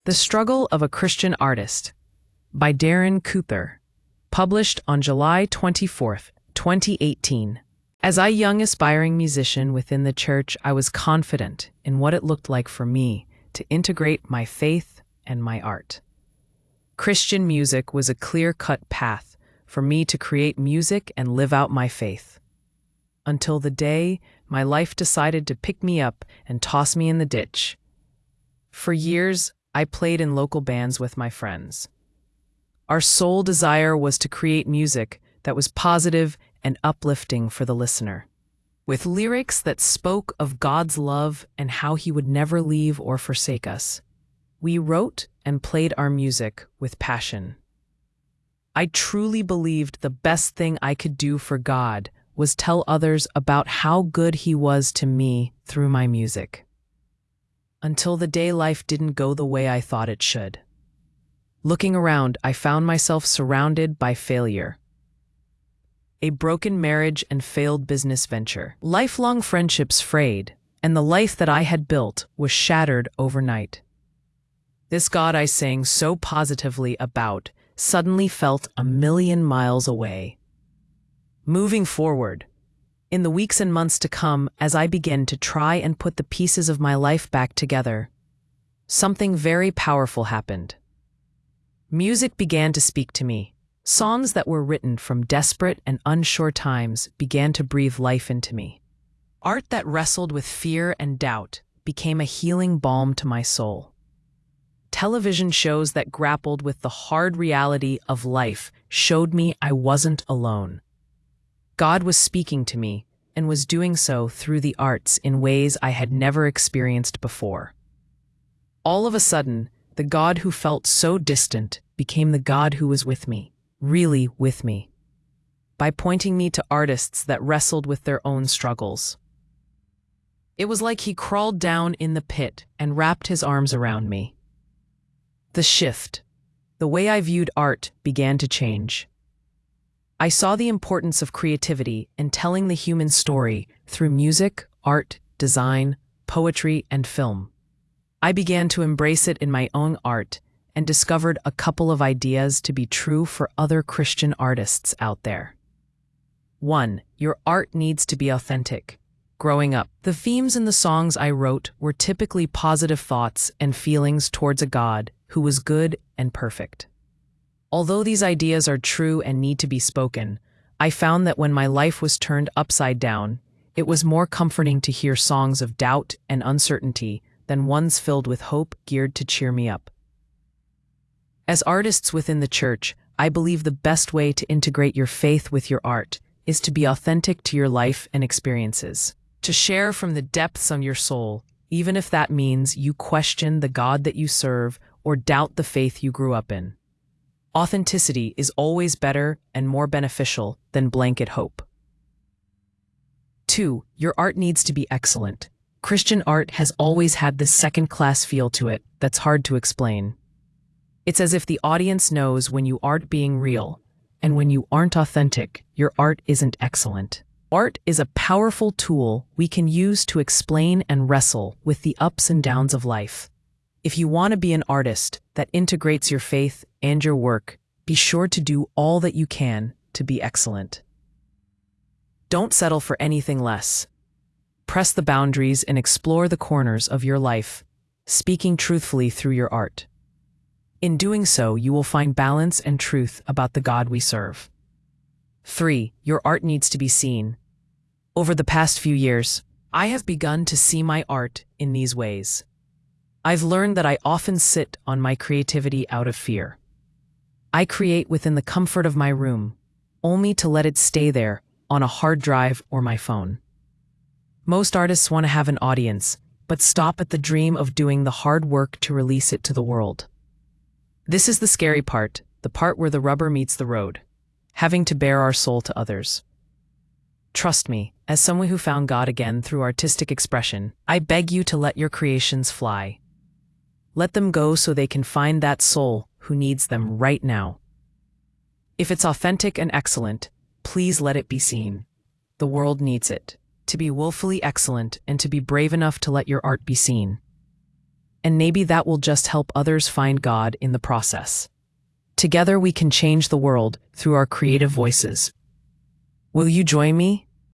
The Struggle of a Christian Artist by Darren Cooper, published on July 24th, 2018. As a young aspiring musician within the church, I was confident in what it looked like for me to integrate my faith and my art. Christian music was a clear-cut path for me to create music and live out my faith. Until the day my life decided to pick me up and toss me in the ditch. For years, I played in local bands with my friends. Our sole desire was to create music that was positive and uplifting for the listener, with lyrics that spoke of God's love and how He would never leave or forsake us. We wrote and played our music with passion. I truly believed the best thing I could do for God was tell others about how good He was to me through my music. Until the day life didn't go the way I thought it should. Looking around, I found myself surrounded by failure. A broken marriage and failed business venture. Lifelong friendships frayed, and the life that I had built was shattered overnight. This God I sang so positively about suddenly felt a million miles away. Moving forward, in the weeks and months to come, as I began to try and put the pieces of my life back together, something very powerful happened. Music began to speak to me. Songs that were written from desperate and unsure times began to breathe life into me. Art that wrestled with fear and doubt became a healing balm to my soul. Television shows that grappled with the hard reality of life showed me I wasn't alone. God was speaking to me and was doing so through the arts in ways I had never experienced before. All of a sudden, the God who felt so distant became the God who was with me, really with me, by pointing me to artists that wrestled with their own struggles. It was like He crawled down in the pit and wrapped His arms around me. The shift, the way I viewed art, began to change. I saw the importance of creativity and telling the human story through music, art, design, poetry, and film. I began to embrace it in my own art and discovered a couple of ideas to be true for other Christian artists out there. 1. Your art needs to be authentic. Growing up, the themes in the songs I wrote were typically positive thoughts and feelings towards a God who was good and perfect. Although these ideas are true and need to be spoken, I found that when my life was turned upside down, it was more comforting to hear songs of doubt and uncertainty than ones filled with hope geared to cheer me up. As artists within the church, I believe the best way to integrate your faith with your art is to be authentic to your life and experiences, to share from the depths of your soul, even if that means you question the God that you serve or doubt the faith you grew up in. Authenticity is always better and more beneficial than blanket hope. 2. Your art needs to be excellent. Christian art has always had this second-class feel to it that's hard to explain. It's as if the audience knows when you aren't being real, and when you aren't authentic, your art isn't excellent. Art is a powerful tool we can use to explain and wrestle with the ups and downs of life. If you want to be an artist that integrates your faith and your work, be sure to do all that you can to be excellent. Don't settle for anything less. Press the boundaries and explore the corners of your life, speaking truthfully through your art. In doing so, you will find balance and truth about the God we serve. 3. Your art needs to be seen. Over the past few years, I have begun to see my art in these ways. I've learned that I often sit on my creativity out of fear. I create within the comfort of my room, only to let it stay there on a hard drive or my phone. Most artists want to have an audience, but stop at the dream of doing the hard work to release it to the world. This is the scary part, the part where the rubber meets the road, having to bare our soul to others. Trust me, as someone who found God again through artistic expression, I beg you to let your creations fly. Let them go so they can find that soul who needs them right now. If it's authentic and excellent, please let it be seen. The world needs it. To be willfully excellent and to be brave enough to let your art be seen. and maybe that will just help others find God in the process. Together we can change the world through our creative voices. Will you join me?